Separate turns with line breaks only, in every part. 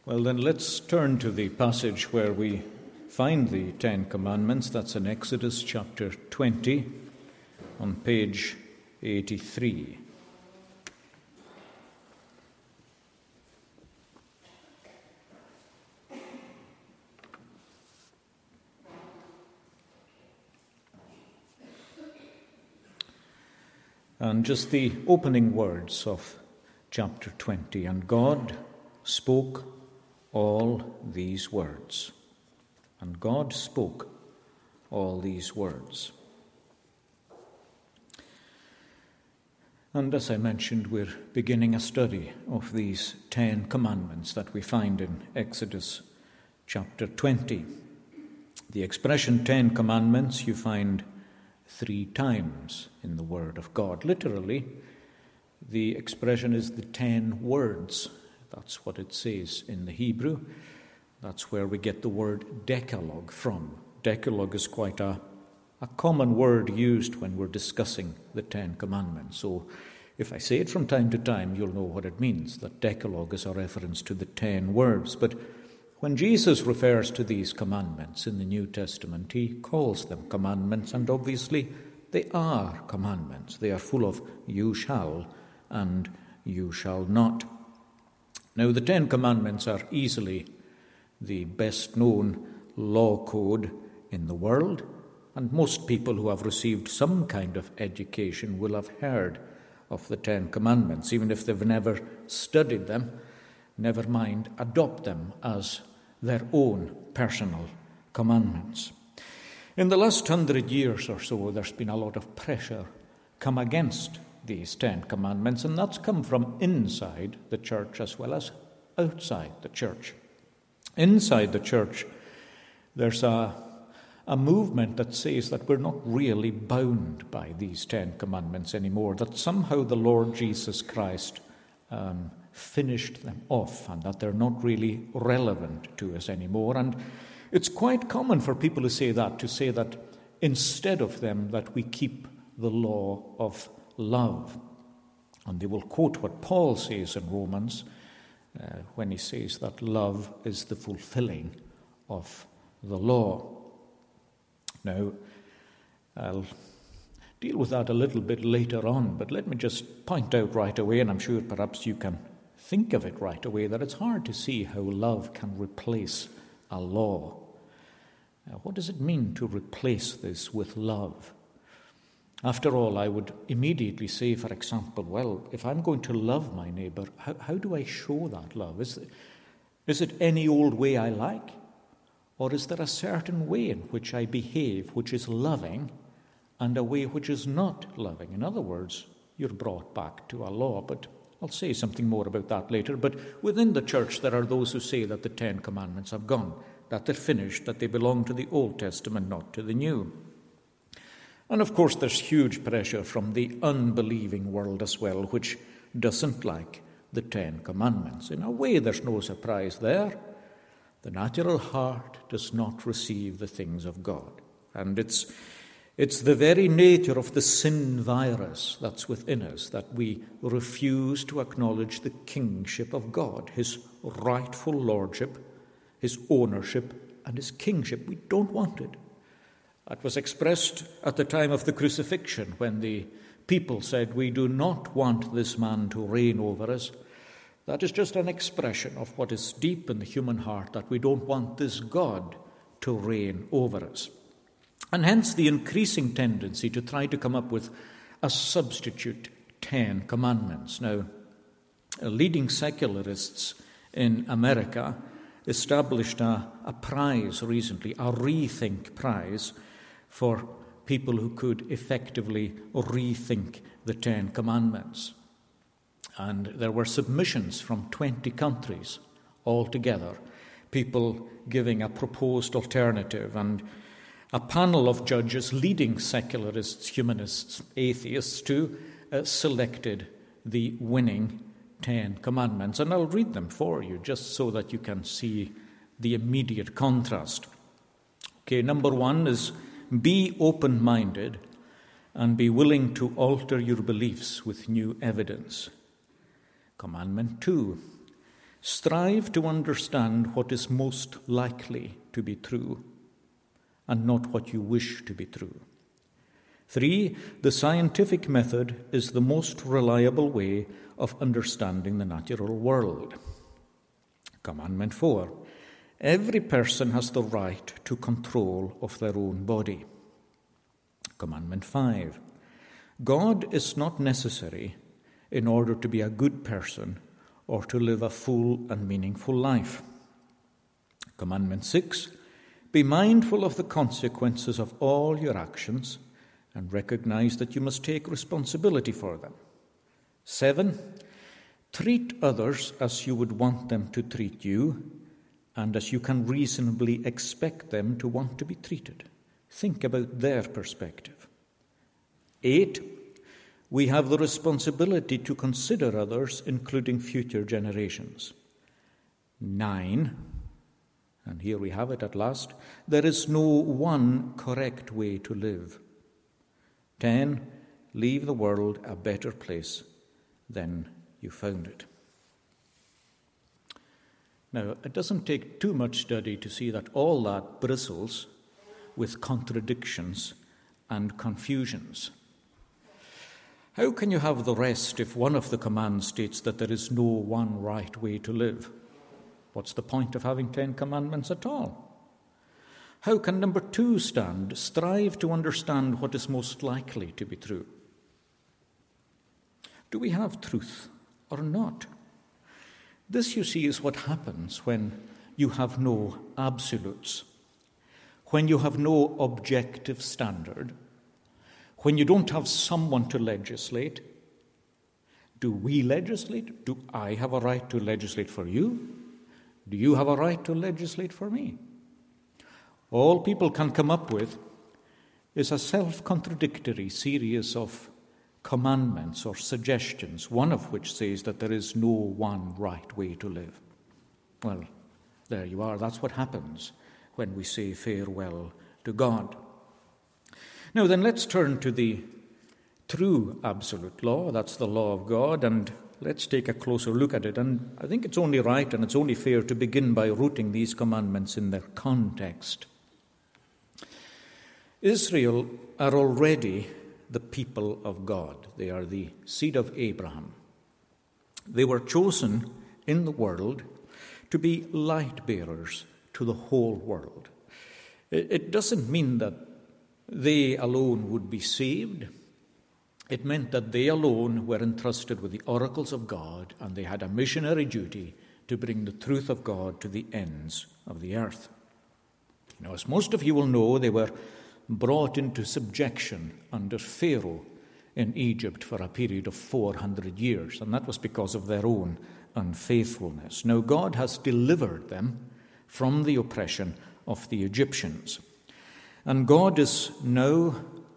Well, then let's turn to the passage where we find the Ten Commandments. That's in Exodus chapter 20 on page 83. And just the opening words of chapter 20. And God spoke all these words. And God spoke all these words. And as I mentioned, we're beginning a study of these 10 commandments that we find in Exodus chapter 20. The expression 10 commandments you find 3 times in the Word of God. Literally, the expression is the 10 words. That's what it says in the Hebrew. That's where we get the word Decalogue from. Decalogue is quite a common word used when we're discussing the 10 commandments. So if I say it from time to time, you'll know what it means, that Decalogue is a reference to the 10 words. But when Jesus refers to these commandments in the New Testament, he calls them commandments, and obviously they are commandments. They are full of you shall and you shall not. Now, the 10 commandments are easily the best known law code in the world, and most people who have received some kind of education will have heard of the 10 commandments, even if they've never studied them, never mind adopt them as their own personal commandments. In the last 100 years or so, there's been a lot of pressure come against these 10 commandments, and that's come from inside the church as well as outside the church. Inside the church, there's a movement that says that we're not really bound by these 10 commandments anymore, that somehow the Lord Jesus Christ finished them off and that they're not really relevant to us anymore. And it's quite common for people to say that instead of them that we keep the law of love. And they will quote what Paul says in Romans when he says that love is the fulfilling of the law. Now, I'll deal with that a little bit later on, but let me just point out right away, and I'm sure perhaps you can think of it right away, that it's hard to see how love can replace a law. What does it mean to replace this with love? After all, I would immediately say, for example, well, if I'm going to love my neighbour, how do I show that love? Is it any old way I like? Or is there a certain way in which I behave which is loving and a way which is not loving? In other words, you're brought back to a law, but I'll say something more about that later. But within the church, there are those who say that the 10 commandments have gone, that they're finished, that they belong to the Old Testament, not to the New. And of course, there's huge pressure from the unbelieving world as well, which doesn't like the 10 commandments. In a way, there's no surprise there. The natural heart does not receive the things of God. And it's the very nature of the sin virus that's within us that we refuse to acknowledge the kingship of God, his rightful lordship, his ownership, and his kingship. We don't want it. That was expressed at the time of the crucifixion when the people said, we do not want this man to reign over us. That is just an expression of what is deep in the human heart, that we don't want this God to reign over us. And hence the increasing tendency to try to come up with a substitute 10 commandments. Now, leading secularists in America established a prize recently, a Rethink Prize, for people who could effectively rethink the 10 commandments. And there were submissions from 20 countries altogether, people giving a proposed alternative, and a panel of judges, leading secularists, humanists, atheists, too, selected the winning 10 commandments. And I'll read them for you just so that you can see the immediate contrast. Okay, number 1 is be open-minded and be willing to alter your beliefs with new evidence. Commandment 2, Strive to understand what is most likely to be true and not what you wish to be true. 3, the scientific method is the most reliable way of understanding the natural world. Commandment 4, every person has the right to control of their own body. Commandment 5, God is not necessary in order to be a good person or to live a full and meaningful life. Commandment 6, be mindful of the consequences of all your actions and recognize that you must take responsibility for them. 7, treat others as you would want them to treat you and as you can reasonably expect them to want to be treated. Think about their perspective. 8, we have the responsibility to consider others, including future generations. 9, and here we have it at last, there is no one correct way to live. 10, leave the world a better place than you found it. Now, it doesn't take too much study to see that all that bristles with contradictions and confusions. How can you have the rest if one of the commands states that there is no one right way to live? What's the point of having 10 commandments at all? How can number 2 stand? Strive to understand what is most likely to be true. Do we have truth or not? This, you see, is what happens when you have no absolutes, when you have no objective standard, when you don't have someone to legislate. Do we legislate? Do I have a right to legislate for you? Do you have a right to legislate for me? All people can come up with is a self-contradictory series of commandments or suggestions, one of which says that there is no one right way to live. Well, there you are. That's what happens when we say farewell to God. Now then, let's turn to the true absolute law. That's the law of God, and let's take a closer look at it. And I think it's only right and it's only fair to begin by rooting these commandments in their context. Israel are already the people of God. They are the seed of Abraham. They were chosen in the world to be light bearers to the whole world. It doesn't mean that they alone would be saved. It meant that they alone were entrusted with the oracles of God, and they had a missionary duty to bring the truth of God to the ends of the earth. Now, as most of you will know, they were brought into subjection under Pharaoh in Egypt for a period of 400 years, and that was because of their own unfaithfulness. Now, God has delivered them from the oppression of the Egyptians, and God is now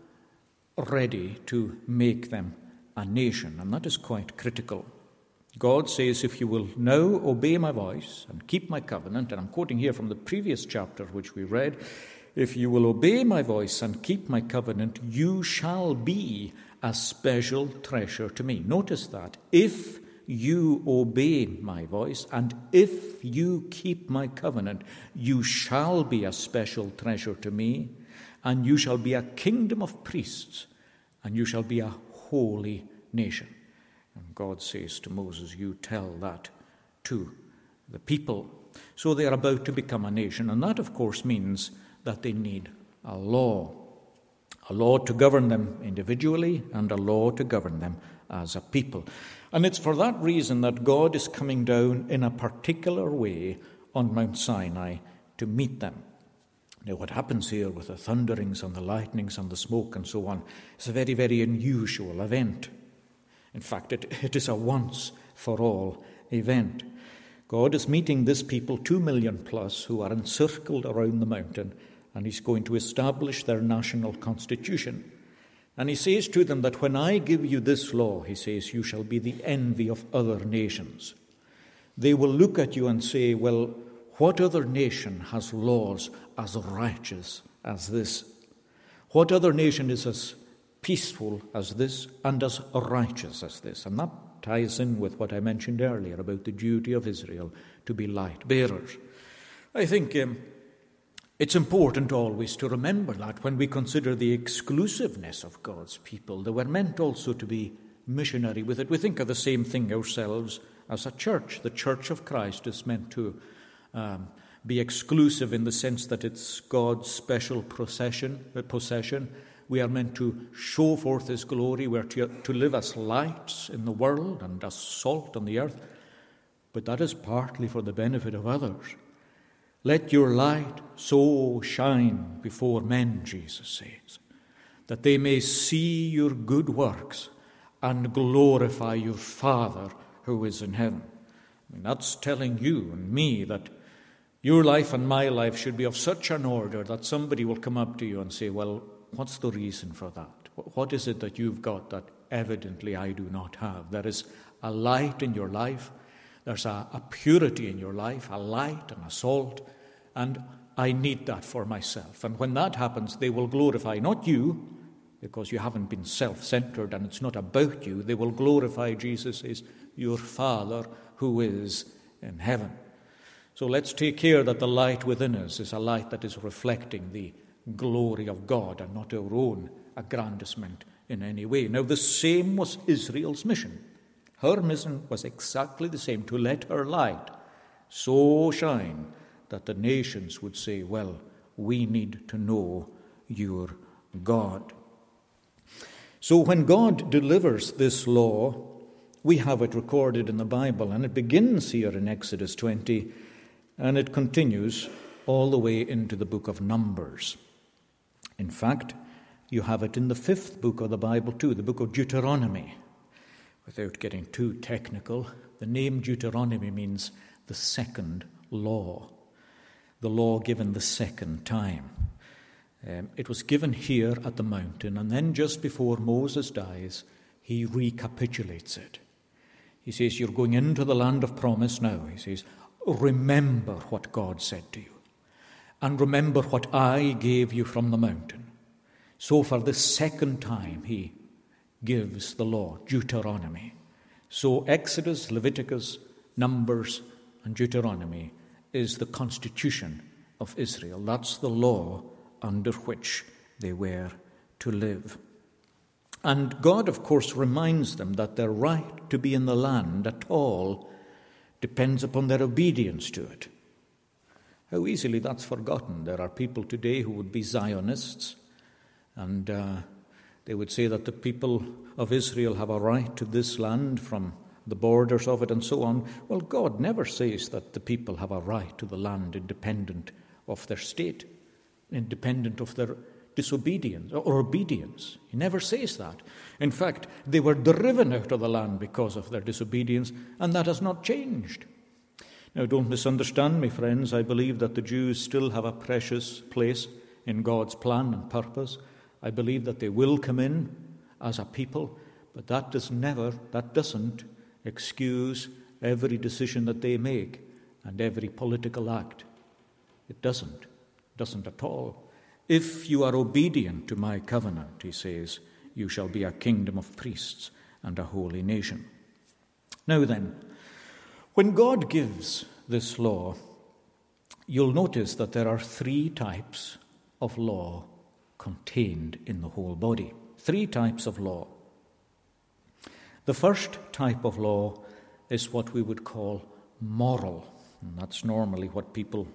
ready to make them a nation, and that is quite critical. God says, if you will now obey my voice and keep my covenant, and I'm quoting here from the previous chapter which we read, if you will obey my voice and keep my covenant, you shall be a special treasure to me. Notice that. If you obey my voice and if you keep my covenant, you shall be a special treasure to me, and you shall be a kingdom of priests, and you shall be a holy nation. And God says to Moses, you tell that to the people. So they are about to become a nation, and that, of course, means that they need a law to govern them individually and a law to govern them as a people. And it's for that reason that God is coming down in a particular way on Mount Sinai to meet them. Now, what happens here with the thunderings and the lightnings and the smoke and so on is a very, very unusual event. In fact, it is a once-for-all event. God is meeting this people, 2 million plus, who are encircled around the mountain, and he's going to establish their national constitution. And he says to them that when I give you this law, he says, you shall be the envy of other nations. They will look at you and say, well, what other nation has laws as righteous as this? What other nation is as peaceful as this and as righteous as this? And that ties in with what I mentioned earlier about the duty of Israel to be light bearers. I think it's important always to remember that when we consider the exclusiveness of God's people, they were meant also to be missionary with it. We think of the same thing ourselves as a church. The Church of Christ is meant to be exclusive in the sense that it's God's special possession. We are meant to show forth His glory. We are to live as lights in the world and as salt on the earth. But that is partly for the benefit of others. Let your light so shine before men, Jesus says, that they may see your good works and glorify your Father who is in heaven. I mean, that's telling you and me that your life and my life should be of such an order that somebody will come up to you and say, well, what's the reason for that? What is it that you've got that evidently I do not have? There is a light in your life. There's a purity in your life, a light and a salt, and I need that for myself. And when that happens, they will glorify not you, because you haven't been self-centered and it's not about you. They will glorify, Jesus says, your Father who is in heaven. So let's take care that the light within us is a light that is reflecting the glory of God and not our own aggrandizement in any way. Now, the same was Israel's mission. Her mission was exactly the same, to let her light so shine that the nations would say, well, we need to know your God. So when God delivers this law, we have it recorded in the Bible, and it begins here in Exodus 20, and it continues all the way into the book of Numbers. In fact, you have it in the 5th book of the Bible too, the book of Deuteronomy. Without getting too technical, the name Deuteronomy means the second law, the law given the second time. It was given here at the mountain, and then just before Moses dies, he recapitulates it. He says, you're going into the land of promise now. He says, remember what God said to you, and remember what I gave you from the mountain. So for the second time, he gives the law, Deuteronomy. So Exodus, Leviticus, Numbers, and Deuteronomy is the constitution of Israel. That's the law under which they were to live. And God, of course, reminds them that their right to be in the land at all depends upon their obedience to it. How easily that's forgotten. There are people today who would be Zionists, and they would say that the people of Israel have a right to this land from the borders of it and so on. Well, God never says that the people have a right to the land independent of their state, independent of their disobedience or obedience. He never says that. In fact, they were driven out of the land because of their disobedience, and that has not changed. Now, don't misunderstand me, friends. I believe that the Jews still have a precious place in God's plan and purpose. I believe that they will come in as a people, but that doesn't excuse every decision that they make and every political act. It doesn't at all. If you are obedient to my covenant, he says, you shall be a kingdom of priests and a holy nation. Now then, when God gives this law, you'll notice that there are 3 types of law contained in the whole body. 3 types of law. The first type of law is what we would call moral. And that's normally how people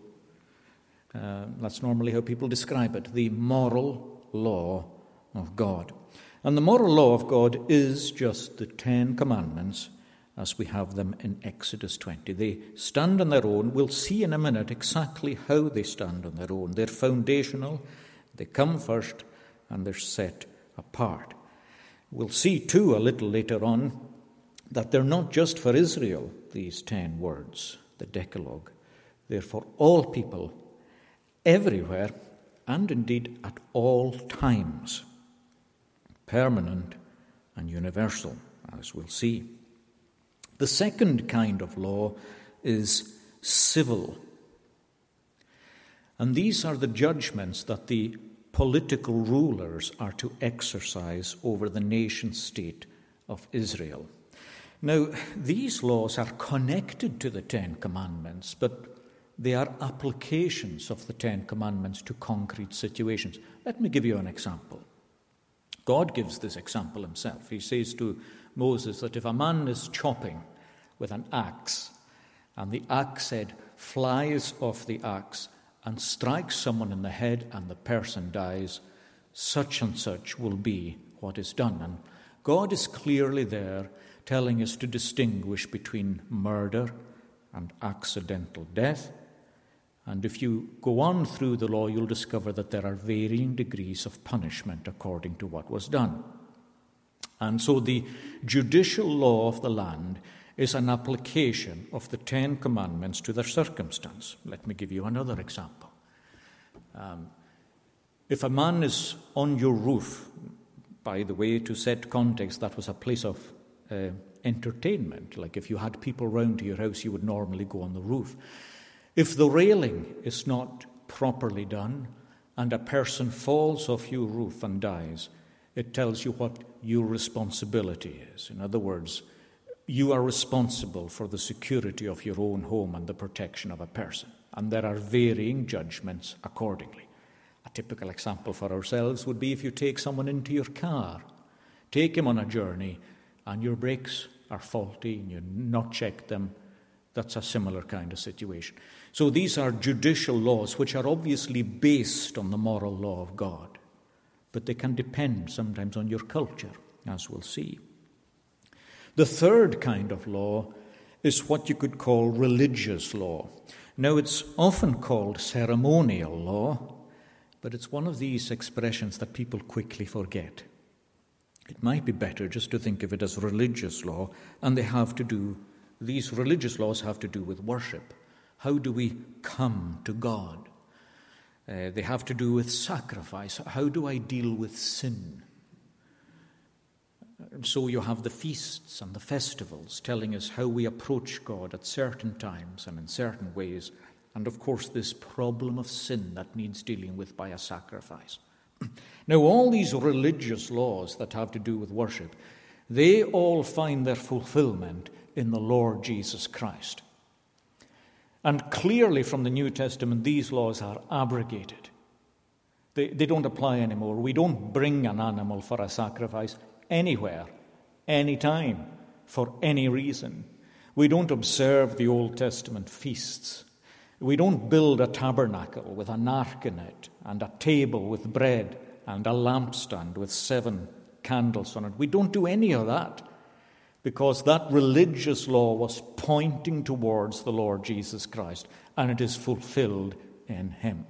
describe it, the moral law of God. And the moral law of God is just the 10 commandments as we have them in Exodus 20. They stand on their own. We'll see in a minute exactly how they stand on their own. They're foundational, they come first, and they're set apart. We'll see too a little later on that they're not just for Israel, these 10 words, the Decalogue. They're for all people, everywhere, and indeed at all times, permanent and universal, as we'll see. The second kind of law is civil. And these are the judgments that the political rulers are to exercise over the nation-state of Israel. Now, these laws are connected to the Ten Commandments, but they are applications of the Ten Commandments to concrete situations. Let me give you an example. God gives this example himself. He says to Moses that if a man is chopping with an axe, and the axe head flies off the axe and strikes someone in the head and the person dies, such and such will be what is done. And God is clearly there telling us to distinguish between murder and accidental death. And if you go on through the law, you'll discover that there are varying degrees of punishment according to what was done. And so the judicial law of the land is an application of the Ten Commandments to their circumstance. Let me give you another example. If a man is on your roof, by the way, to set context, that was a place of entertainment. Like if you had people round to your house, you would normally go on the roof. If the railing is not properly done and a person falls off your roof and dies, it tells you what your responsibility is. In other words, you are responsible for the security of your own home and the protection of a person. And there are varying judgments accordingly. A typical example for ourselves would be if you take someone into your car, take him on a journey, and your brakes are faulty and you've not checked them. That's a similar kind of situation. So these are judicial laws which are obviously based on the moral law of God. But they can depend sometimes on your culture, as we'll see. The third kind of law is what you could call religious law. Now, it's often called ceremonial law, but it's one of these expressions that people quickly forget. It might be better just to think of it as religious law, and these religious laws have to do with worship. How do we come to God? They have to do with sacrifice. How do I deal with sin? And so you have the feasts and the festivals telling us how we approach God at certain times and in certain ways. And of course, this problem of sin that needs dealing with by a sacrifice. Now, all these religious laws that have to do with worship, they all find their fulfillment in the Lord Jesus Christ. And clearly from the New Testament, these laws are abrogated. They don't apply anymore. We don't bring an animal for a sacrifice anywhere, anytime, for any reason. We don't observe the Old Testament feasts. We don't build a tabernacle with an ark in it and a table with bread and a lampstand with 7 candles on it. We don't do any of that because that religious law was pointing towards the Lord Jesus Christ, and it is fulfilled in him.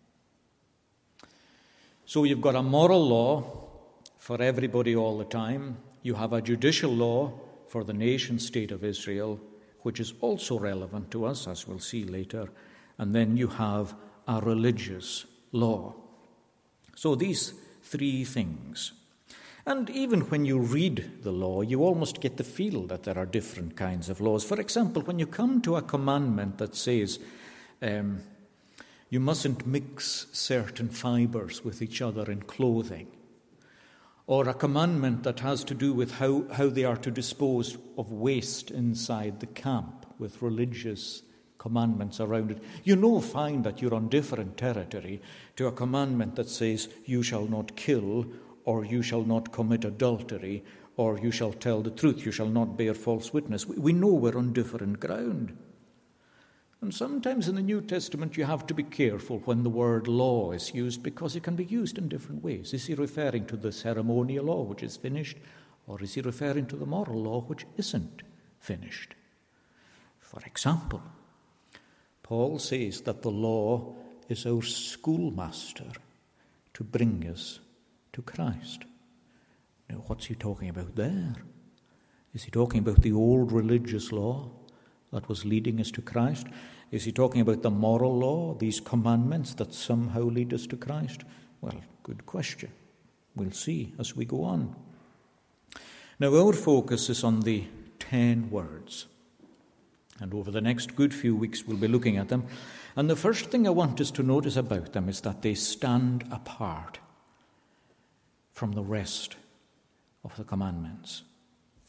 So you've got a moral law for everybody all the time. You have a judicial law for the nation-state of Israel, which is also relevant to us, as we'll see later. And then you have a religious law. So these 3 things. And even when you read the law, you almost get the feel that there are different kinds of laws. For example, when you come to a commandment that says you mustn't mix certain fibers with each other in clothing, or a commandment that has to do with how they are to dispose of waste inside the camp with religious commandments around it, find that you're on different territory to a commandment that says you shall not kill, or you shall not commit adultery, or you shall tell the truth, you shall not bear false witness. We know we're on different ground. And sometimes in the New Testament you have to be careful when the word law is used, because it can be used in different ways. Is he referring to the ceremonial law which is finished, or is he referring to the moral law which isn't finished? For example, Paul says that the law is our schoolmaster to bring us to Christ. Now, what's he talking about there? Is he talking about the old religious law that was leading us to Christ? Is he talking about the moral law, these commandments that somehow lead us to Christ? Well, good question. We'll see as we go on. Now, our focus is on the 10 words. And over the next good few weeks, we'll be looking at them. And the first thing I want us to notice about them is that they stand apart from the rest of the commandments.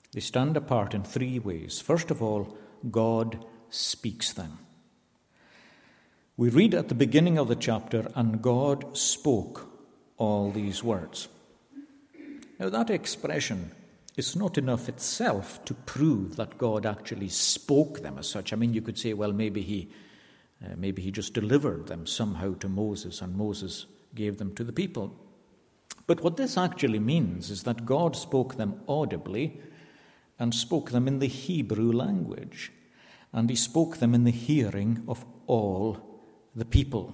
They stand apart in three ways. First of all, God speaks them. We read at the beginning of the chapter, and God spoke all these words. Now that expression is not enough itself to prove that God actually spoke them as such. I mean, you could say, well, maybe he just delivered them somehow to Moses, and Moses gave them to the people. But what this actually means is that God spoke them audibly and spoke them in the Hebrew language. And he spoke them in the hearing of all the people.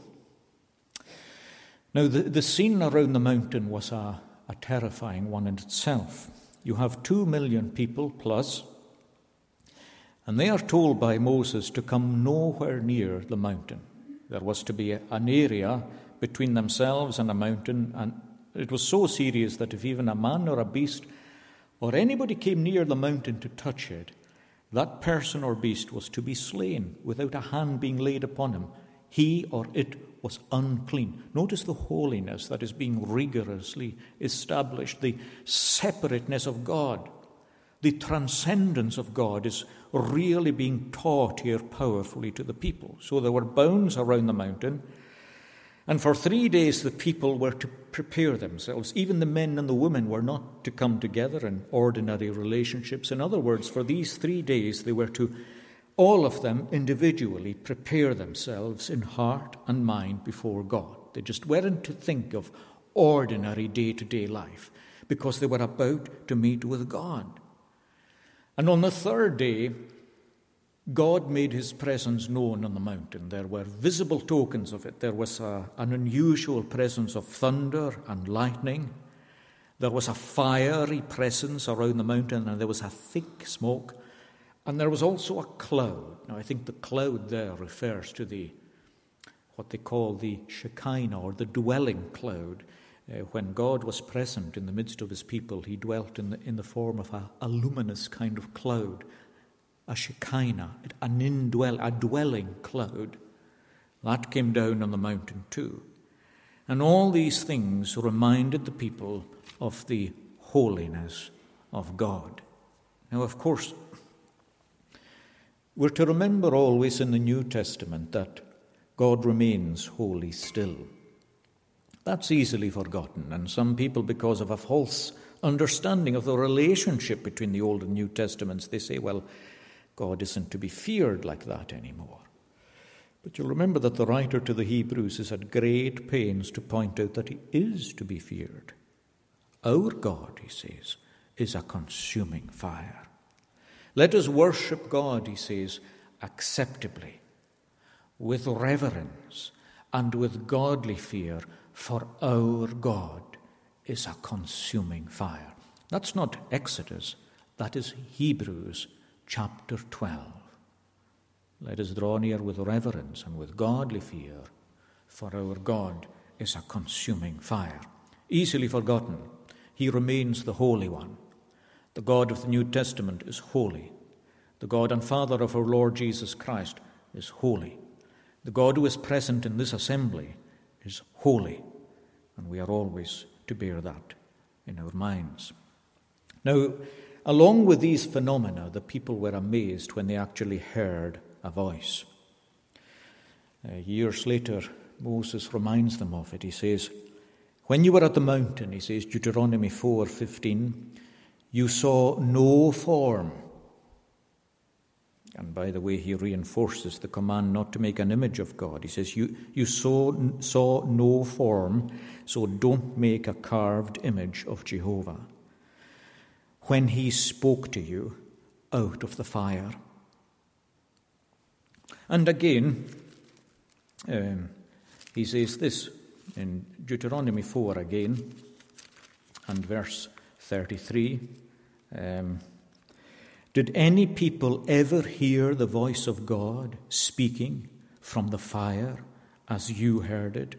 Now, the scene around the mountain was a terrifying one in itself. You have 2 million people plus, and they are told by Moses to come nowhere near the mountain. There was to be an area between themselves and a mountain, and it was so serious that if even a man or a beast or anybody came near the mountain to touch it, that person or beast was to be slain without a hand being laid upon him. He or it was unclean. Notice the holiness that is being rigorously established, the separateness of God. The transcendence of God is really being taught here powerfully to the people. So there were bounds around the mountain, and for 3 days the people were to prepare themselves. Even the men and the women were not to come together in ordinary relationships. In other words, for these 3 days they were to, all of them individually, prepare themselves in heart and mind before God. They just weren't to think of ordinary day-to-day life, because they were about to meet with God. And on the third day, God made his presence known on the mountain. There were visible tokens of it. There was an unusual presence of thunder and lightning. There was a fiery presence around the mountain, and there was a thick smoke. And there was also a cloud. Now, I think the cloud there refers to what they call the Shekinah, or the dwelling cloud. When God was present in the midst of his people, he dwelt in the form of a luminous kind of cloud, a Shekinah, a dwelling cloud. That came down on the mountain too. And all these things reminded the people of the holiness of God. Now, of course, we're to remember always in the New Testament that God remains holy still. That's easily forgotten, and some people, because of a false understanding of the relationship between the Old and New Testaments, they say, well, God isn't to be feared like that anymore. But you'll remember that the writer to the Hebrews is at great pains to point out that he is to be feared. Our God, he says, is a consuming fire. Let us worship God, he says, acceptably, with reverence and with godly fear, for our God is a consuming fire. That's not Exodus, that is Hebrews chapter 12. Let us draw near with reverence and with godly fear, for our God is a consuming fire. Easily forgotten, he remains the Holy One. The God of the New Testament is holy. The God and Father of our Lord Jesus Christ is holy. The God who is present in this assembly is holy, and we are always to bear that in our minds. Now, along with these phenomena, the people were amazed when they actually heard a voice. Years later, Moses reminds them of it. He says, when you were at the mountain, he says, Deuteronomy 4:15, you saw no form. And by the way, he reinforces the command not to make an image of God. He says, you saw no form, so don't make a carved image of Jehovah when he spoke to you out of the fire. And again, he says this in Deuteronomy 4 again, and verse 33. Did any people ever hear the voice of God speaking from the fire as you heard it?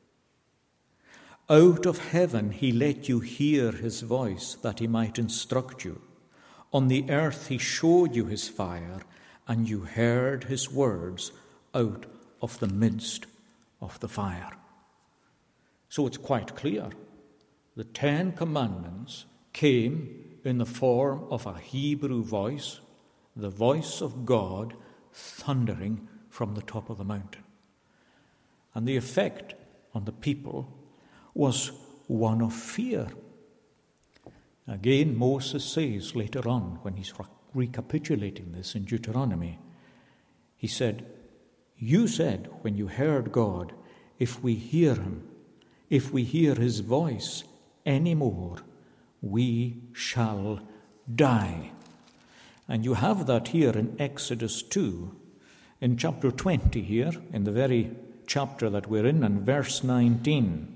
Out of heaven he let you hear his voice that he might instruct you. On the earth he showed you his fire, and you heard his words out of the midst of the fire. So it's quite clear. The 10 Commandments came in the form of a Hebrew voice, the voice of God thundering from the top of the mountain. And the effect on the people was one of fear. Again, Moses says later on, when he's recapitulating this in Deuteronomy, he said, "You said when you heard God, if we hear him, if we hear his voice any more, we shall die." And you have that here in Exodus 2, in chapter 20 here, in the very chapter that we're in, and verse 19.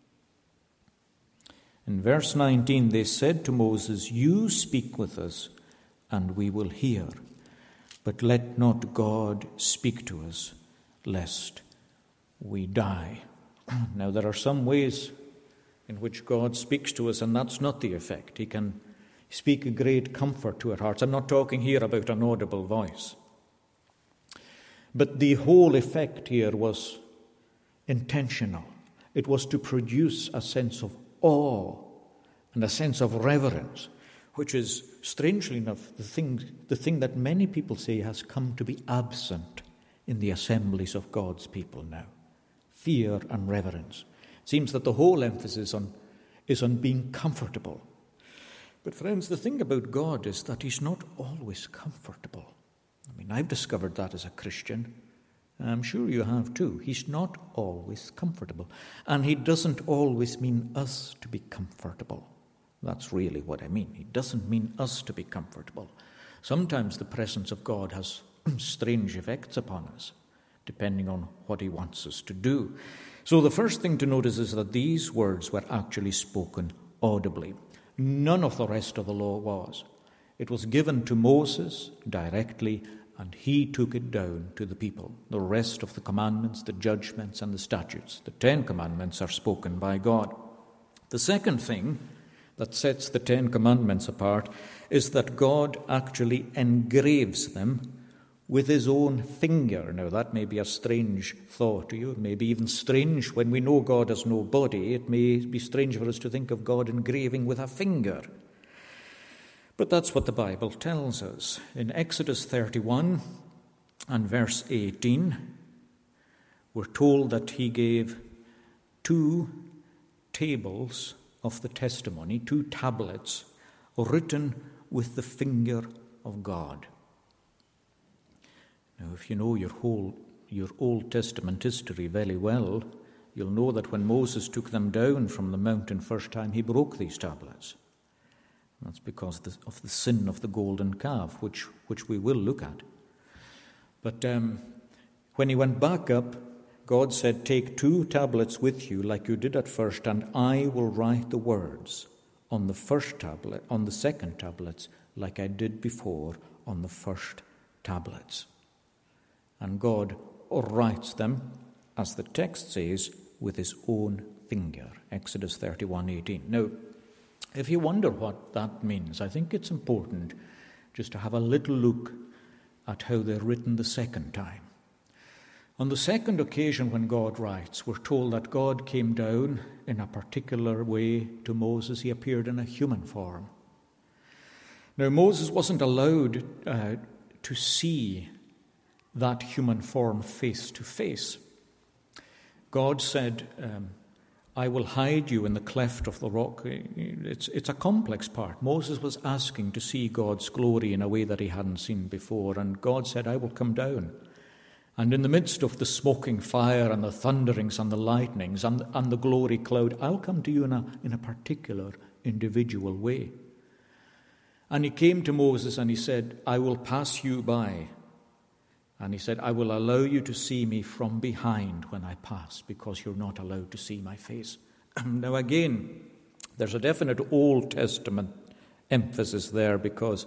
In verse 19, they said to Moses, "You speak with us, and we will hear. But let not God speak to us, lest we die." Now, there are some ways in which God speaks to us, and that's not the effect. He can speak a great comfort to our hearts. I'm not talking here about an audible voice. But the whole effect here was intentional. It was to produce a sense of awe and a sense of reverence, which is, strangely enough, the thing that many people say has come to be absent in the assemblies of God's people now. Fear and reverence. It seems that the whole emphasis is on being comfortable. But friends, the thing about God is that he's not always comfortable. I mean, I've discovered that as a Christian. I'm sure you have too. He's not always comfortable. And he doesn't always mean us to be comfortable. That's really what I mean. He doesn't mean us to be comfortable. Sometimes the presence of God has strange effects upon us, depending on what he wants us to do. So the first thing to notice is that these words were actually spoken audibly. None of the rest of the law was. It was given to Moses directly, and he took it down to the people. The rest of the commandments, the judgments, and the statutes, the 10 Commandments, are spoken by God. The second thing that sets the 10 Commandments apart is that God actually engraves them with his own finger. Now, that may be a strange thought to you. It may be even strange when we know God has no body. It may be strange for us to think of God engraving with a finger. But that's what the Bible tells us. In Exodus 31 and verse 18, we're told that he gave 2 tables of the testimony, 2 tablets written with the finger of God. Now, if you know your Old Testament history very well, you'll know that when Moses took them down from the mountain first time, he broke these tablets. That's because of the sin of the golden calf, which we will look at. But when he went back up, God said, "Take 2 tablets with you like you did at first, and I will write the words on the first tablet, on the second tablets, like I did before on the first tablets." And God writes them, as the text says, with his own finger. Exodus 31:18. Now, if you wonder what that means, I think it's important just to have a little look at how they're written the second time. On the second occasion when God writes, we're told that God came down in a particular way to Moses. He appeared in a human form. Now, Moses wasn't allowed to see that human form face to face. God said, "I will hide you in the cleft of the rock." It's a complex part. Moses was asking to see God's glory in a way that he hadn't seen before, and God said, "I will come down. And in the midst of the smoking fire and the thunderings and the lightnings and the glory cloud, I'll come to you in a particular individual way." And he came to Moses and he said, "I will pass you by." And he said, "I will allow you to see me from behind when I pass, because you're not allowed to see my face." Now again, there's a definite Old Testament emphasis there, because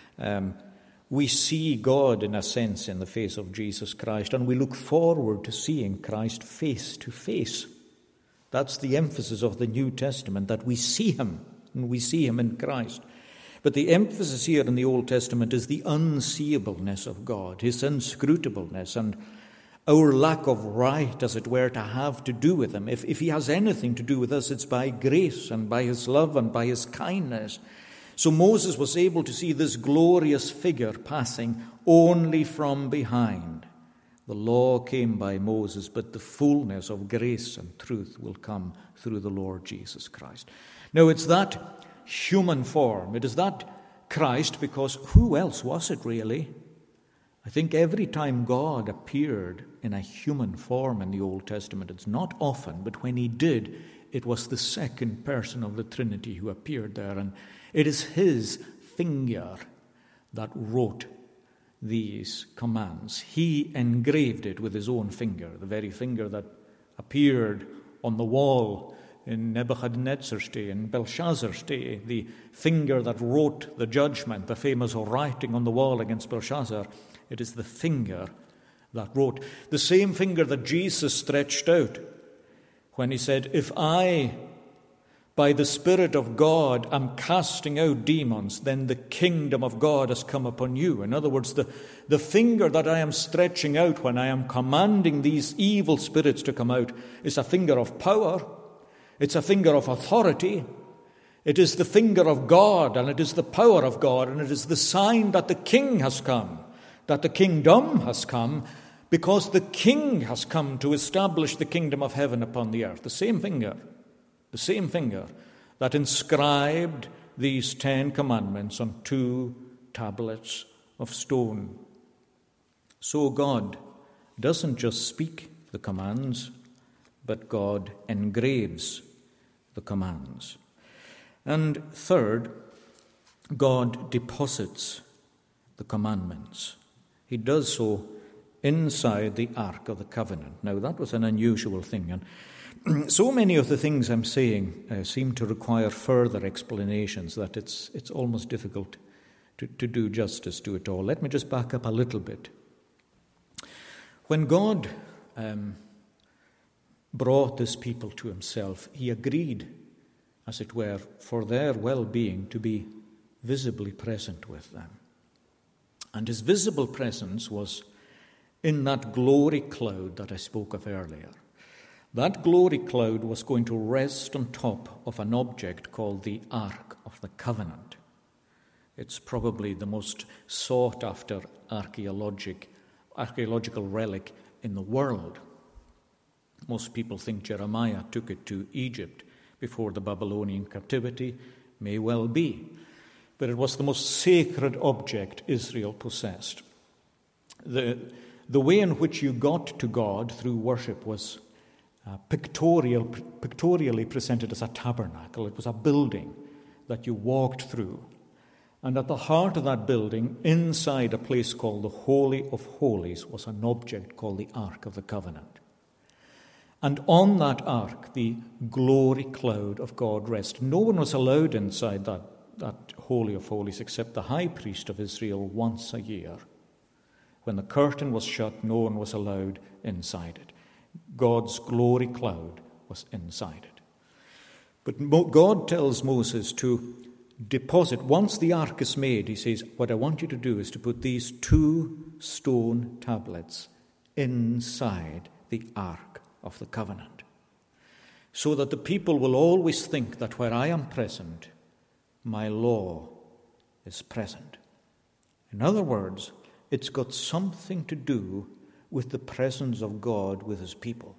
we see God, in a sense, in the face of Jesus Christ, and we look forward to seeing Christ face to face. That's the emphasis of the New Testament, that we see him, and we see him in Christ. But the emphasis here in the Old Testament is the unseeableness of God, his inscrutableness, and our lack of right, as it were, to have to do with him. If he has anything to do with us, it's by grace and by his love and by his kindness. So Moses was able to see this glorious figure passing only from behind. The law came by Moses, but the fullness of grace and truth will come through the Lord Jesus Christ. Now, it's that human form. It is that Christ, because who else was it really? I think every time God appeared in a human form in the Old Testament, it's not often, but when he did, it was the second person of the Trinity who appeared there. And it is his finger that wrote these commands. He engraved it with his own finger, the very finger that appeared on the wall in Nebuchadnezzar's day, in Belshazzar's day, the finger that wrote the judgment, the famous writing on the wall against Belshazzar. It is the finger that wrote. The same finger that Jesus stretched out when he said, if I, by the Spirit of God, am casting out demons, then the kingdom of God has come upon you. In other words, the finger that I am stretching out when I am commanding these evil spirits to come out is a finger of power. It's a finger of authority. It is the finger of God, and it is the power of God, and it is the sign that the King has come, that the kingdom has come, because the King has come to establish the kingdom of heaven upon the earth. The same finger that inscribed these 10 commandments on 2 tablets of stone. So God doesn't just speak the commands, but God engraves the commands. And third, God deposits the commandments. He does so inside the Ark of the Covenant. Now, that was an unusual thing, and so many of the things I'm saying seem to require further explanations that it's almost difficult to do justice to it all. Let me just back up a little bit. When God brought this people to himself, he agreed, as it were, for their well-being to be visibly present with them. And his visible presence was in that glory cloud that I spoke of earlier. That glory cloud was going to rest on top of an object called the Ark of the Covenant. It's probably the most sought-after archaeological relic in the world. Most people think Jeremiah took it to Egypt before the Babylonian captivity. May well be. But it was the most sacred object Israel possessed. The way in which you got to God through worship was pictorially presented as a tabernacle. It was a building that you walked through. And at the heart of that building, inside a place called the Holy of Holies, was an object called the Ark of the Covenant. And on that ark, the glory cloud of God rested. No one was allowed inside that Holy of Holies except the high priest of Israel once a year. When the curtain was shut, no one was allowed inside it. God's glory cloud was inside it. But God tells Moses to deposit, once the ark is made, he says, what I want you to do is to put these 2 stone tablets inside the Ark of the Covenant, so that the people will always think that where I am present, my law is present. In other words, it's got something to do with the presence of God with his people.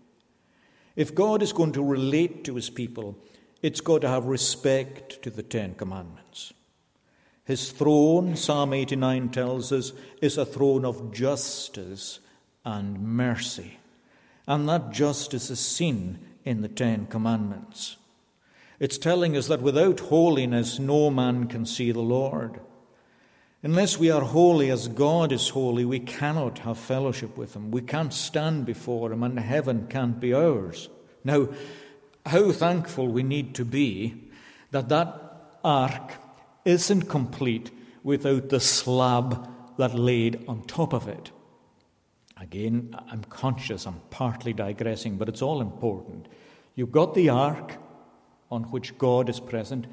If God is going to relate to his people, it's got to have respect to the 10 Commandments. His throne, Psalm 89 tells us, is a throne of justice and mercy. And that justice is seen in the 10 Commandments. It's telling us that without holiness, no man can see the Lord. Unless we are holy as God is holy, we cannot have fellowship with him. We can't stand before him, and heaven can't be ours. Now, how thankful we need to be that ark isn't complete without the slab that laid on top of it. Again, I'm conscious I'm partly digressing, but it's all important. You've got the ark on which God is present.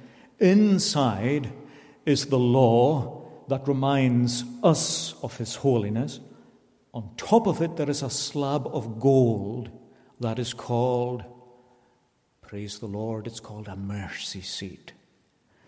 Inside is the law that reminds us of his holiness. On top of it, there is a slab of gold that is called, praise the Lord, it's called a mercy seat.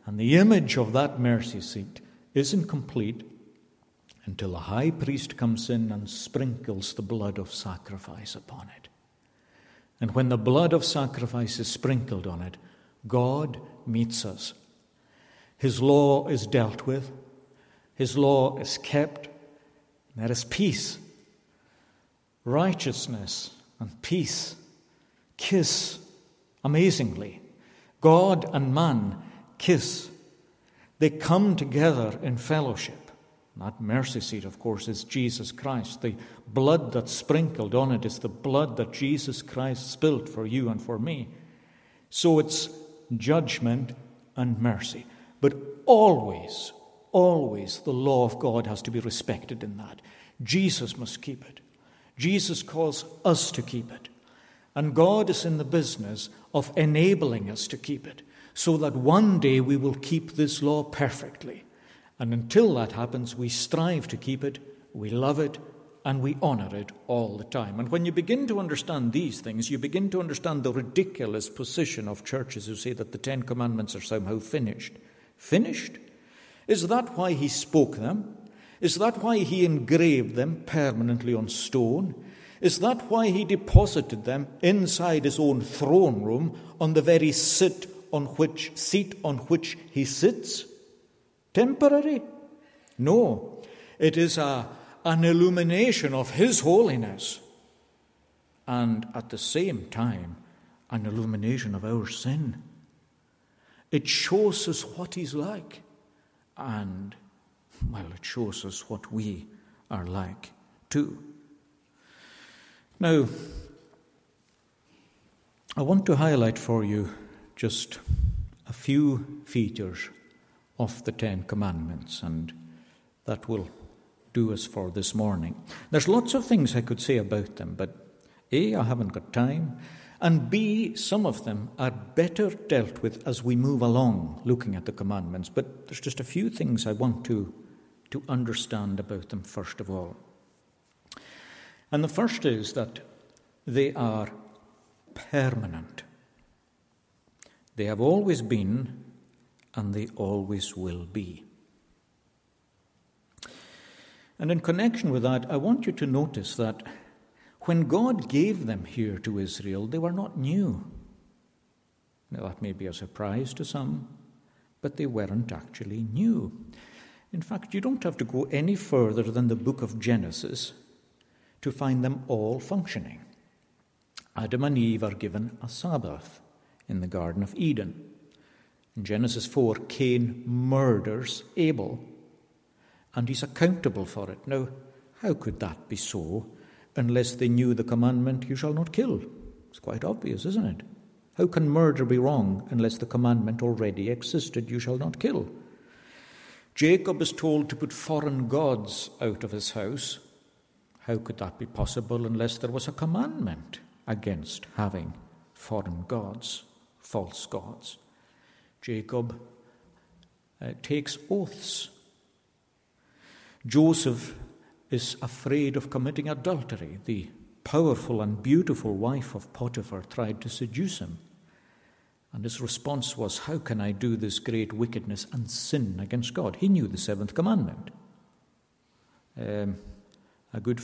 And the image of that mercy seat isn't complete until the high priest comes in and sprinkles the blood of sacrifice upon it. And when the blood of sacrifice is sprinkled on it, God meets us. His law is dealt with. His law is kept. There is peace, righteousness, and peace kiss amazingly. God and man kiss. They come together in fellowship. That mercy seat, of course, is Jesus Christ. The blood that's sprinkled on it is the blood that Jesus Christ spilled for you and for me. So it's judgment and mercy. But always, always the law of God has to be respected in that. Jesus must keep it. Jesus calls us to keep it. And God is in the business of enabling us to keep it, so that one day we will keep this law perfectly. And until that happens, we strive to keep it, we love it, and we honor it all the time. And when you begin to understand these things, you begin to understand the ridiculous position of churches who say that the Ten Commandments are somehow finished. Finished? Is that why he spoke them? Is that why he engraved them permanently on stone? Is that why he deposited them inside his own throne room on the very seat on which he sits? Temporary? No. It is an illumination of his holiness, and at the same time an illumination of our sin. It shows us what he's like, and, well, it shows us what we are like too. Now, I want to highlight for you just a few features of the Ten Commandments, and that will do us for this morning. There's lots of things I could say about them, but A, I haven't got time, and B, some of them are better dealt with as we move along looking at the commandments, but there's just a few things I want to understand about them first of all. And the first is that they are permanent. They have always been, and they always will be. And in connection with that, I want you to notice that when God gave them here to Israel, they were not new. Now, that may be a surprise to some, but they weren't actually new. In fact, you don't have to go any further than the book of Genesis to find them all functioning. Adam and Eve are given a Sabbath in the Garden of Eden. In Genesis 4, Cain murders Abel, and he's accountable for it. Now, how could that be so unless they knew the commandment, you shall not kill? It's quite obvious, isn't it? How can murder be wrong unless the commandment already existed, you shall not kill? Jacob is told to put foreign gods out of his house. How could that be possible unless there was a commandment against having foreign gods, false gods? Jacob takes oaths. Joseph is afraid of committing adultery. The powerful and beautiful wife of Potiphar tried to seduce him. And his response was, how can I do this great wickedness and sin against God? He knew the seventh commandment. A good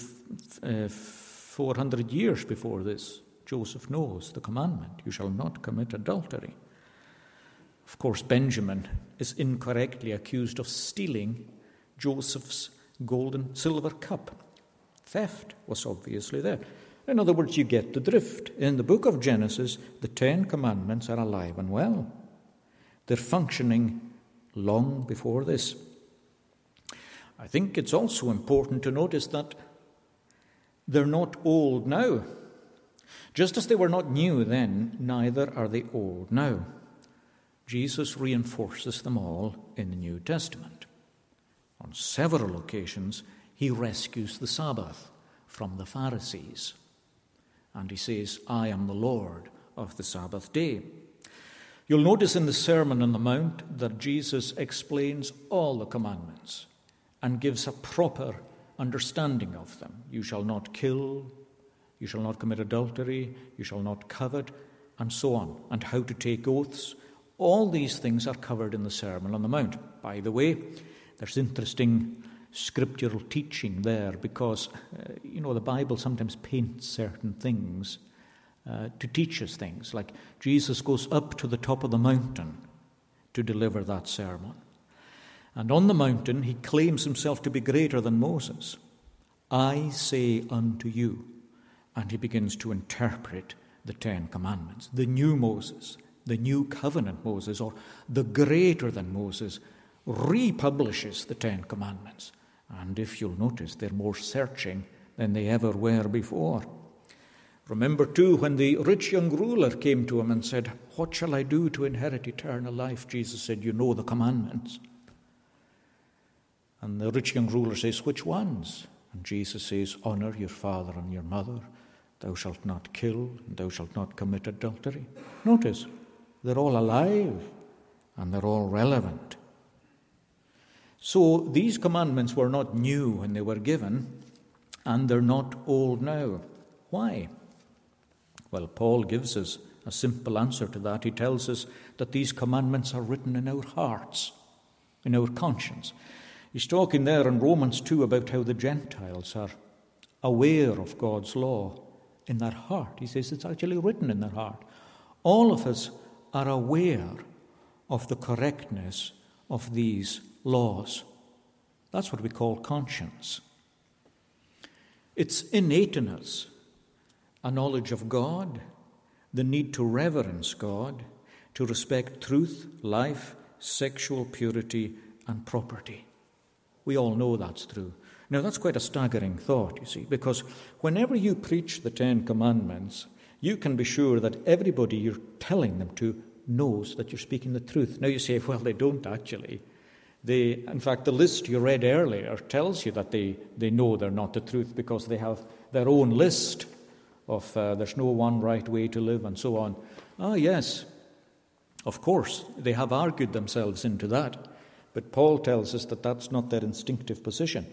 400 years before this, Joseph knows the commandment, you shall not commit adultery. Of course, Benjamin is incorrectly accused of stealing Joseph's silver cup. Theft was obviously there. In other words, you get the drift. In the book of Genesis, the Ten Commandments are alive and well. They're functioning long before this. I think it's also important to notice that they're not old now. Just as they were not new then, neither are they old now. Jesus reinforces them all in the New Testament. On several occasions, he rescues the Sabbath from the Pharisees. And he says, I am the Lord of the Sabbath day. You'll notice in the Sermon on the Mount that Jesus explains all the commandments and gives a proper understanding of them. You shall not kill, you shall not commit adultery, you shall not covet, and so on, and how to take oaths. All these things are covered in the Sermon on the Mount. By the way, there's interesting scriptural teaching there because, the Bible sometimes paints certain things to teach us things. Like Jesus goes up to the top of the mountain to deliver that sermon. And on the mountain, he claims himself to be greater than Moses. I say unto you. And he begins to interpret the 10 Commandments. The new Moses, the new covenant Moses, or the greater than Moses, republishes the 10 Commandments. And if you'll notice, they're more searching than they ever were before. Remember, too, when the rich young ruler came to him and said, what shall I do to inherit eternal life? Jesus said, you know the commandments. And the rich young ruler says, which ones? And Jesus says, honor your father and your mother. Thou shalt not kill, and thou shalt not commit adultery. Notice, they're all alive, and they're all relevant. So these commandments were not new when they were given, and they're not old now. Why? Well, Paul gives us a simple answer to that. He tells us that these commandments are written in our hearts, in our conscience. He's talking there in Romans 2 about how the Gentiles are aware of God's law in their heart. He says it's actually written in their heart. All of us are aware of the correctness of these laws. That's what we call conscience. It's innate in us, a knowledge of God, the need to reverence God, to respect truth, life, sexual purity, and property. We all know that's true. Now, that's quite a staggering thought, you see, because whenever you preach the 10 Commandments, you can be sure that everybody you're telling them to knows that you're speaking the truth. Now, you say, well, they don't actually. In fact, the list you read earlier tells you that they know they're not the truth because they have their own list of there's no one right way to live and so on. Ah, yes, of course, they have argued themselves into that. But Paul tells us that that's not their instinctive position.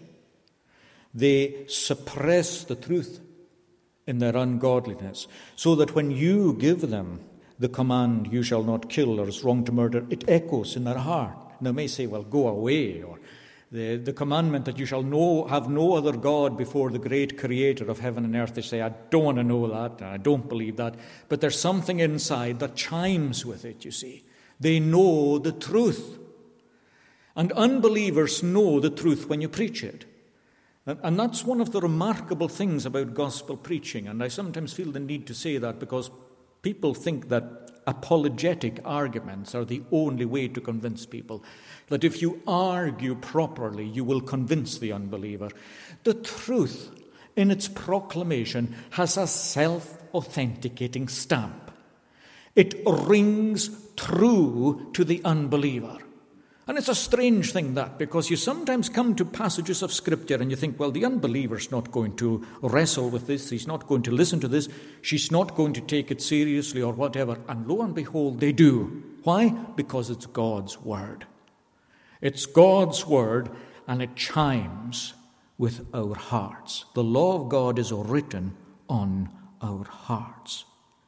They suppress the truth in their ungodliness, so that when you give them the command, you shall not kill, or it's wrong to murder, it echoes in their heart. And they may say, well, go away, or the commandment that you shall have no other God before the great creator of heaven and earth. They say, I don't want to know that, and I don't believe that. But there's something inside that chimes with it, you see. They know the truth. And unbelievers know the truth when you preach it. And that's one of the remarkable things about gospel preaching. And I sometimes feel the need to say that because people think that apologetic arguments are the only way to convince people. That if you argue properly, you will convince the unbeliever. The truth in its proclamation has a self-authenticating stamp. It rings true to the unbeliever. And it's a strange thing that, because you sometimes come to passages of Scripture and you think, well, the unbeliever's not going to wrestle with this, he's not going to listen to this, she's not going to take it seriously or whatever. And lo and behold, they do. Why? Because it's God's Word. It's God's Word, and it chimes with our hearts. The law of God is written on our hearts.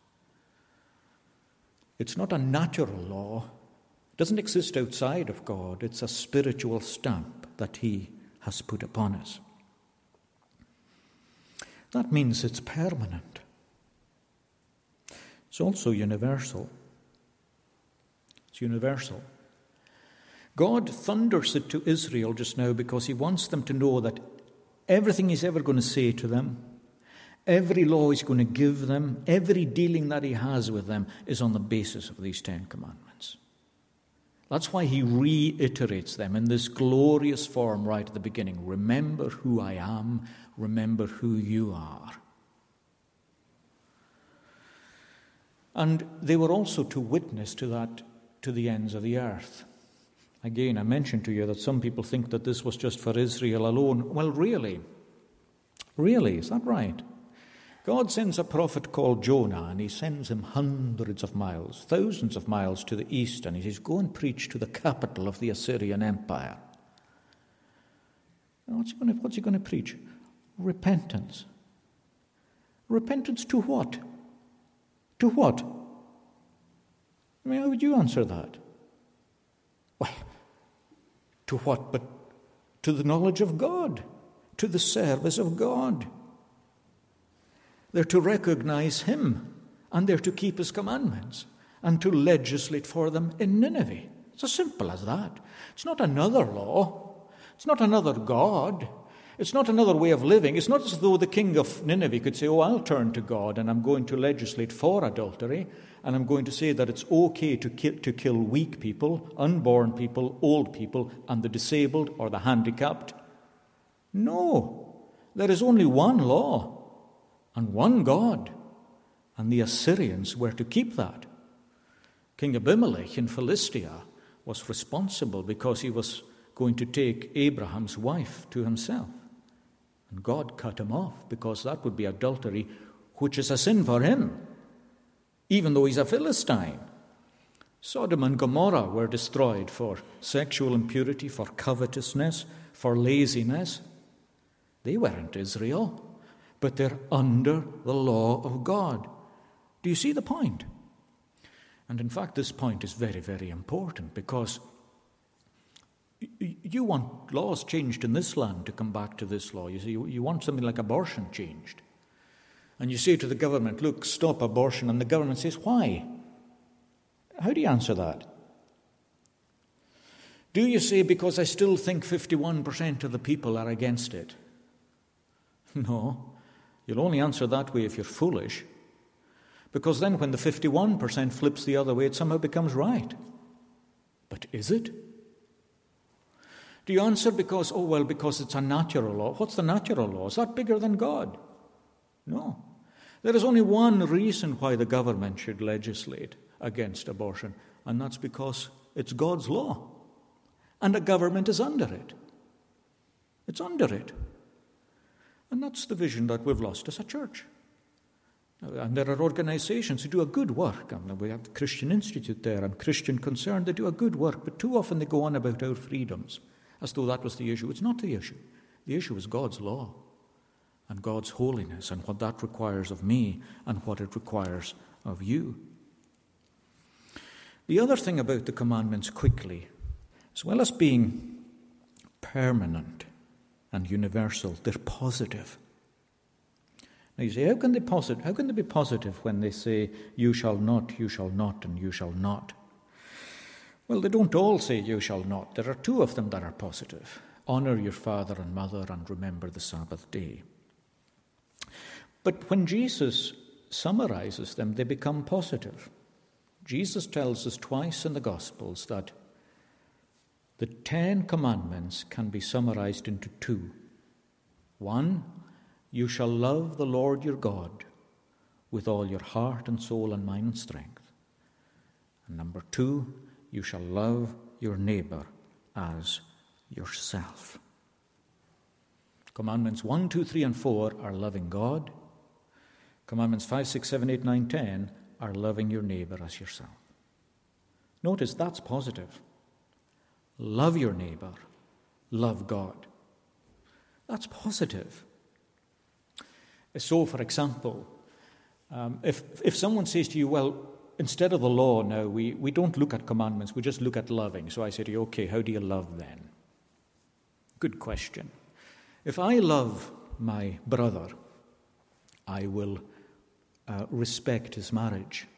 It's not a natural law. It doesn't exist outside of God. It's a spiritual stamp that He has put upon us. That means it's permanent. It's also universal. It's universal. God thunders it to Israel just now because He wants them to know that everything He's ever going to say to them, every law He's going to give them, every dealing that He has with them is on the basis of these 10 Commandments. That's why He reiterates them in this glorious form right at the beginning. Remember who I am, remember who you are. And they were also to witness to that to the ends of the earth. Again, I mentioned to you that some people think that this was just for Israel alone. Well, really, is that right? God sends a prophet called Jonah, and He sends him hundreds of miles, thousands of miles to the east, and He says, go and preach to the capital of the Assyrian Empire. What's he going to preach? Repentance. Repentance to what? To what? I mean, how would you answer that? Well, to what but to the knowledge of God, to the service of God. They're to recognize him, and they're to keep his commandments, and to legislate for them in Nineveh. It's as simple as that. It's not another law. It's not another God. It's not another way of living. It's not as though the king of Nineveh could say, I'll turn to God and I'm going to legislate for adultery, and I'm going to say that it's okay to kill weak people, unborn people, old people, and the disabled or the handicapped. No, there is only one law and one God, and the Assyrians were to keep that. King Abimelech in Philistia was responsible because he was going to take Abraham's wife to himself. And God cut him off because that would be adultery, which is a sin for him, even though he's a Philistine. Sodom and Gomorrah were destroyed for sexual impurity, for covetousness, for laziness. They weren't Israel, but they're under the law of God. Do you see the point? And in fact, this point is very, very important, because you want laws changed in this land to come back to this law. You see, you want something like abortion changed. And you say to the government, look, stop abortion. And the government says, why? How do you answer that? Do you say, because I still think 51% of the people are against it? No. You'll only answer that way if you're foolish. Because then when the 51% flips the other way, it somehow becomes right. But is it? Do you answer because it's a natural law? What's the natural law? Is that bigger than God? No. There is only one reason why the government should legislate against abortion, and that's because it's God's law. And the government is under it. It's under it. And that's the vision that we've lost as a church. And there are organizations who do a good work. And we have the Christian Institute there and Christian Concern. They do a good work, but too often they go on about our freedoms as though that was the issue. It's not the issue. The issue is God's law and God's holiness and what that requires of me and what it requires of you. The other thing about the commandments, quickly, as well as being permanent and universal, they're positive. Now you say, how can they be positive when they say, you shall not, and you shall not? Well, they don't all say you shall not. There are two of them that are positive. Honor your father and mother and remember the Sabbath day. But when Jesus summarizes them, they become positive. Jesus tells us twice in the Gospels that the 10 commandments can be summarized into two. One, you shall love the Lord your God with all your heart and soul and mind and strength. And number two, you shall love your neighbor as yourself. Commandments 1, 2, 3, and 4 are loving God. Commandments 5, 6, 7, 8, 9, 10 are loving your neighbor as yourself. Notice that's positive. Love your neighbor. Love God. That's positive. So, for example, if someone says to you, well, instead of the law now, we don't look at commandments, we just look at loving. So I say to you, okay, how do you love then? Good question. If I love my brother, I will respect his marriage.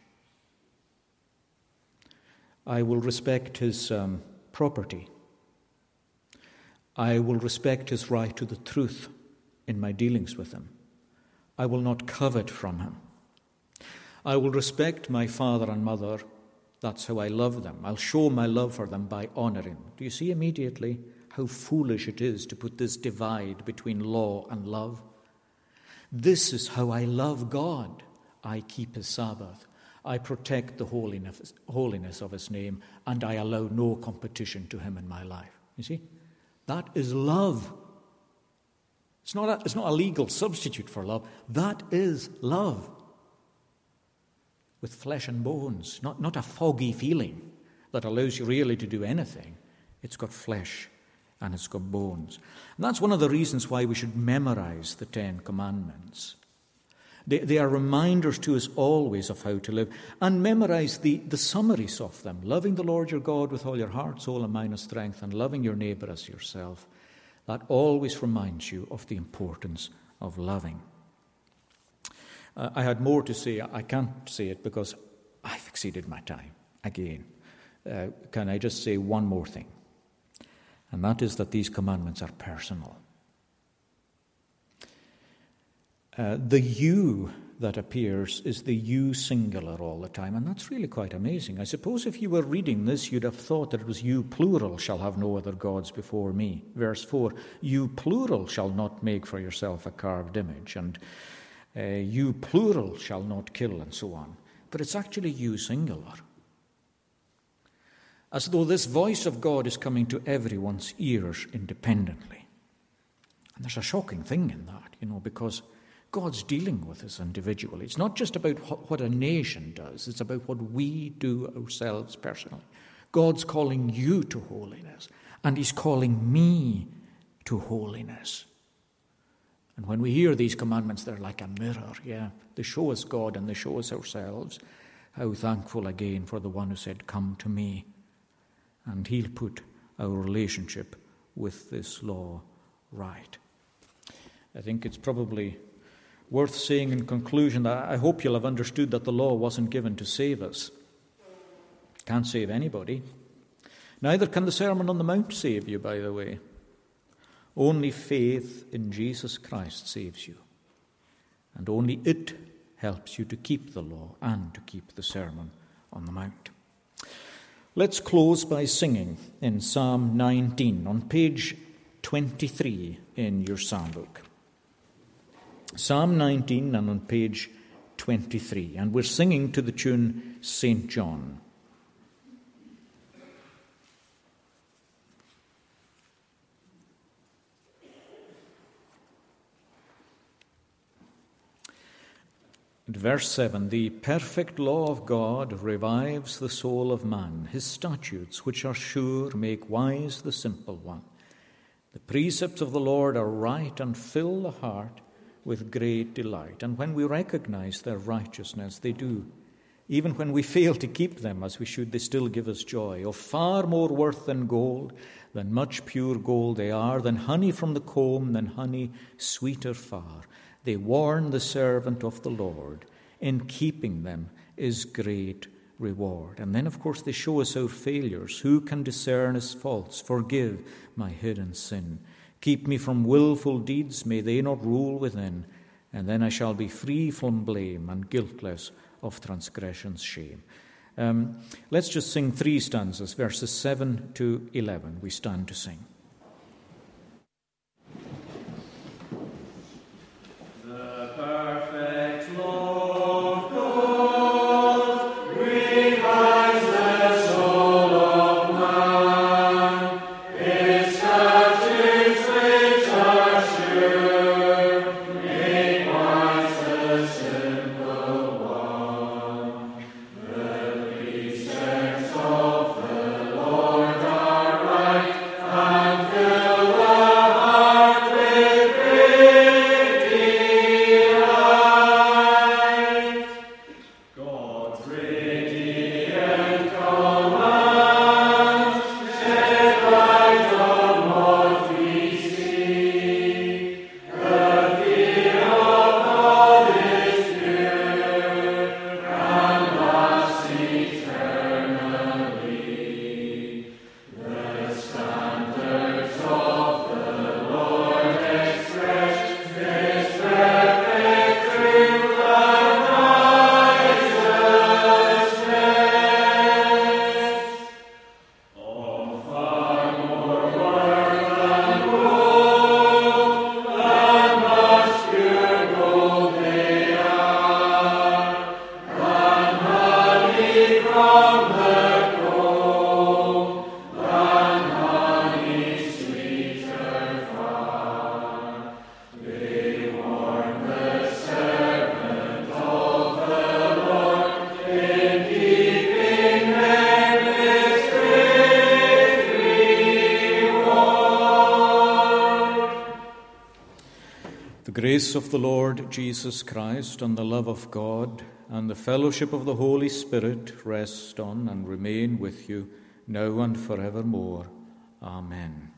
I will respect his property. I will respect his right to the truth in my dealings with him. I will not covet from him. I will respect my father and mother. That's how I love them. I'll show my love for them by honoring. Do you see immediately how foolish it is to put this divide between law and love? This is how I love God. I keep his Sabbath. I protect the holiness of his name, and I allow no competition to him in my life. You see? That is love. It's not a legal substitute for love. That is love. With flesh and bones, not a foggy feeling that allows you really to do anything. It's got flesh and it's got bones. And that's one of the reasons why we should memorize the 10 Commandments. They are reminders to us always of how to live. And memorize the summaries of them. Loving the Lord your God with all your heart, soul, and mind and strength, and loving your neighbour as yourself. That always reminds you of the importance of loving. I had more to say. I can't say it because I've exceeded my time again. Can I just say one more thing? And that is that these commandments are personal. The you that appears is the you singular all the time, and that's really quite amazing. I suppose if you were reading this, you'd have thought that it was you plural shall have no other gods before me. Verse 4, you plural shall not make for yourself a carved image, and you plural shall not kill, and so on. But it's actually you singular. As though this voice of God is coming to everyone's ears independently. And there's a shocking thing in that, because God's dealing with us individually. It's not just about what a nation does. It's about what we do ourselves personally. God's calling you to holiness, and he's calling me to holiness. And when we hear these commandments, they're like a mirror, yeah. They show us God and they show us ourselves. How thankful again for the one who said, come to me. And he'll put our relationship with this law right. I think it's probably worth saying in conclusion that I hope you'll have understood that the law wasn't given to save us. Can't save anybody. Neither can the Sermon on the Mount save you, by the way. Only faith in Jesus Christ saves you. And only it helps you to keep the law and to keep the Sermon on the Mount. Let's close by singing in Psalm 19 on page 23 in your psalm book. Psalm 19 and on page 23. And we're singing to the tune St. John. Verse 7, the perfect law of God revives the soul of man. His statutes, which are sure, make wise the simple one. The precepts of the Lord are right and fill the heart with great delight. And when we recognize their righteousness, they do. Even when we fail to keep them as we should, they still give us joy. Of far more worth than gold, than much pure gold they are, than honey from the comb, than honey sweeter far. They warn the servant of the Lord. In keeping them is great reward. And then, of course, they show us our failures. Who can discern his faults? Forgive my hidden sin. Keep me from willful deeds. May they not rule within. And then I shall be free from blame and guiltless of transgression's shame. Let's just sing 3 stanzas, verses 7 to 11. We stand to sing.
And
The grace of the Lord Jesus Christ and the love of God and the fellowship of the Holy Spirit rest on and remain with you now and forevermore. Amen.